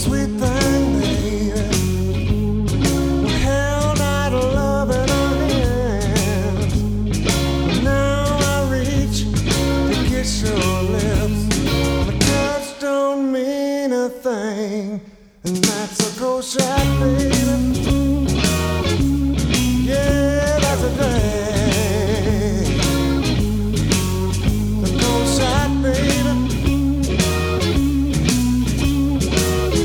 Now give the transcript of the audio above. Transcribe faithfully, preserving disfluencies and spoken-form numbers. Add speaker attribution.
Speaker 1: sweet thing, baby. We held out love in our hands. Now I reach to kiss your lips. My touch don't mean a thing, and that's a cold shot, baby.